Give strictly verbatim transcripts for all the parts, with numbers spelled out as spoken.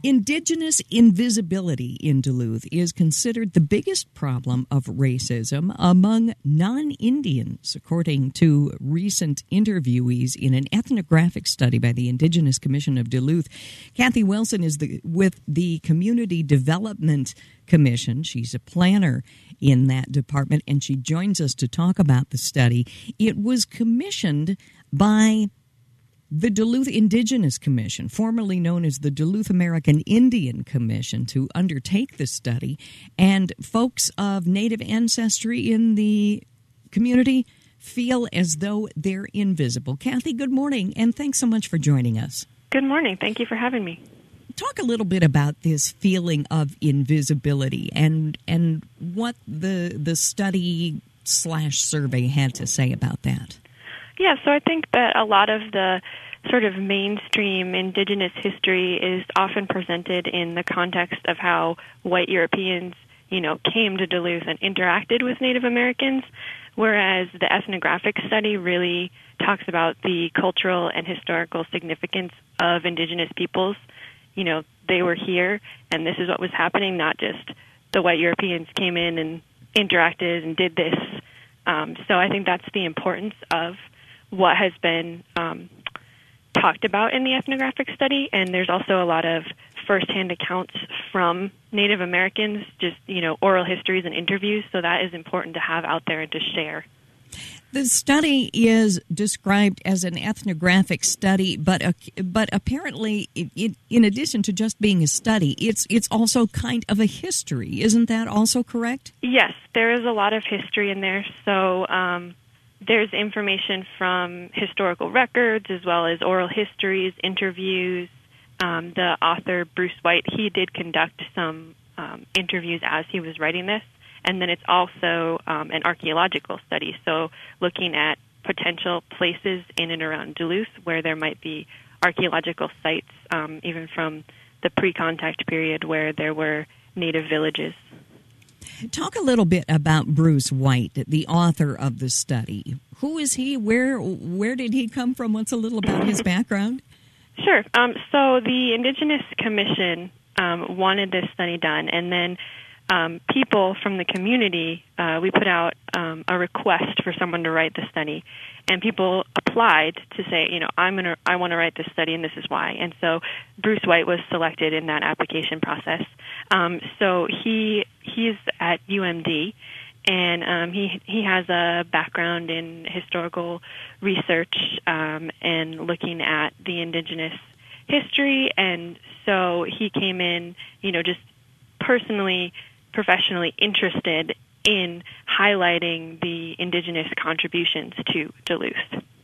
Indigenous invisibility in Duluth is considered the biggest problem of racism among non-Indians, according to recent interviewees in an ethnographic study by the Indigenous Commission of Duluth. Kathy Wilson is the, with the Community Development Commission. She's a planner in that department, and she joins us to talk about the study. It was commissioned by the Duluth Indigenous Commission, formerly known as the Duluth American Indian Commission, to undertake the study. And folks of Native ancestry in the community feel as though they're invisible. Kathy, good morning, and thanks so much for joining us. Good morning. Thank you for having me. Talk a little bit about this feeling of invisibility and and what the the study slash survey had to say about that. Yeah, so I think that a lot of the sort of mainstream Indigenous history is often presented in the context of how white Europeans, you know, came to Duluth and interacted with Native Americans, whereas the ethnographic study really talks about the cultural and historical significance of Indigenous peoples. You know, they were here, and this is what was happening, not just the white Europeans came in and interacted and did this. Um, so I think that's the importance of what has been um, talked about in the ethnographic study, and there's also a lot of firsthand accounts from Native Americans, just, you know, oral histories and interviews, so that is important to have out there and to share. The study is described as an ethnographic study, but uh, but apparently, it, it, in addition to just being a study, it's it's also kind of a history. Isn't that also correct? Yes, there is a lot of history in there, so um, there's information from historical records as well as oral histories, interviews. Um, the author, Bruce White, he did conduct some um, interviews as he was writing this. And then it's also um, an archaeological study, so looking at potential places in and around Duluth where there might be archaeological sites, um, even from the pre-contact period where there were native villages. Talk a little bit about Bruce White, the author of the study. Who is he? Where where did he come from? What's a little about his background? Sure. Um, so the Indigenous Commission um, wanted this study done, and then um, people from the community, uh, we put out um, a request for someone to write the study, and people applied to say, you know, I'm gonna, I want to write this study, and this is why. And so Bruce White was selected in that application process. Um, so he he's at U M D, and um, he he has a background in historical research um, and looking at the Indigenous history, and so he came in, you know, just personally, professionally interested in highlighting the Indigenous contributions to Duluth.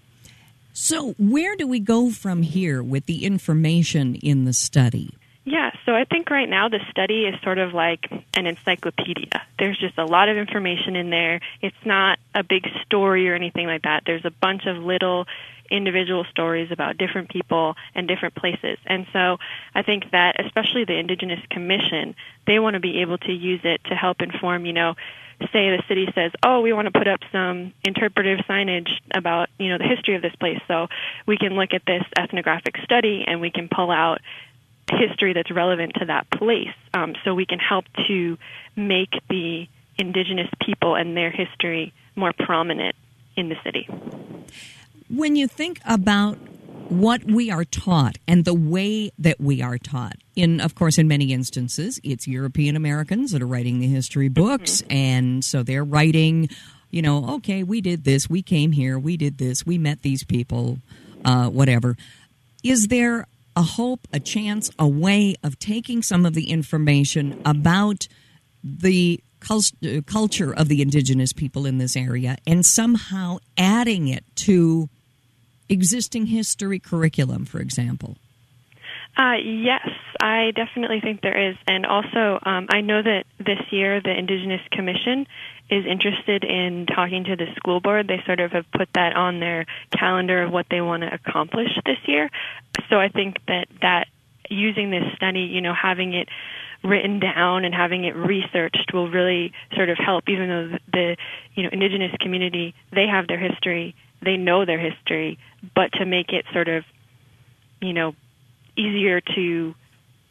So where do we go from here with the information in the study? Yeah, so I think right now the study is sort of like an encyclopedia. There's just a lot of information in there. It's not a big story or anything like that. There's a bunch of little individual stories about different people and different places. And so I think that especially the Indigenous Commission, they want to be able to use it to help inform, you know, say the city says, oh, we want to put up some interpretive signage about, you know, the history of this place. So we can look at this ethnographic study and we can pull out history that's relevant to that place. Um, so we can help to make the Indigenous people and their history more prominent in the city. When you think about what we are taught and the way that we are taught, in, of course, in many instances, it's European Americans that are writing the history books, mm-hmm. and so they're writing, you know, okay, we did this, we came here, we did this, we met these people, uh, whatever. Is there a hope, a chance, a way of taking some of the information about the cult- culture of the Indigenous people in this area and somehow adding it to existing history curriculum, for example? Uh, yes, I definitely think there is. And also, um, I know that this year the Indigenous Commission is interested in talking to the school board. They sort of have put that on their calendar of what they want to accomplish this year. So I think that, that using this study, you know, having it written down and having it researched will really sort of help, even though the, the you know, Indigenous community, they have their history, they know their history, but to make it sort of, you know, easier to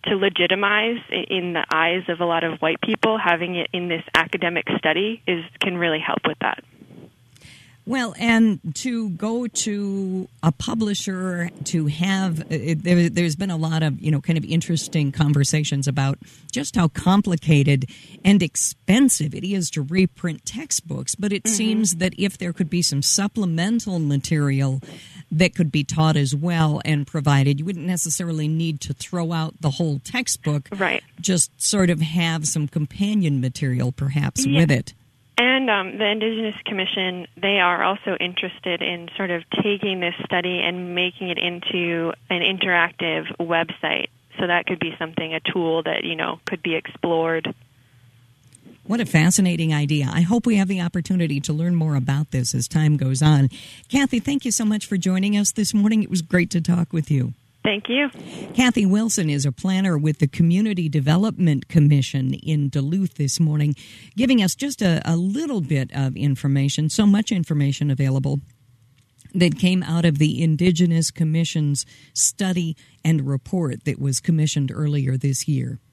to legitimize in the eyes of a lot of white people, having it in this academic study is can really help with that. Well, and to go to a publisher to have, it, there, there's been a lot of, you know, kind of interesting conversations about just how complicated and expensive it is to reprint textbooks. But it mm-hmm. seems that if there could be some supplemental material that could be taught as well and provided, you wouldn't necessarily need to throw out the whole textbook. Right. Just sort of have some companion material perhaps yeah. with it. And um, the Indigenous Commission, they are also interested in sort of taking this study and making it into an interactive website. So that could be something, a tool that, you know, could be explored. What a fascinating idea. I hope we have the opportunity to learn more about this as time goes on. Kathy, thank you so much for joining us this morning. It was great to talk with you. Thank you. Kathy Wilson is a planner with the Community Development Commission in Duluth this morning, giving us just a, a little bit of information, so much information available that came out of the Indigenous Commission's study and report that was commissioned earlier this year.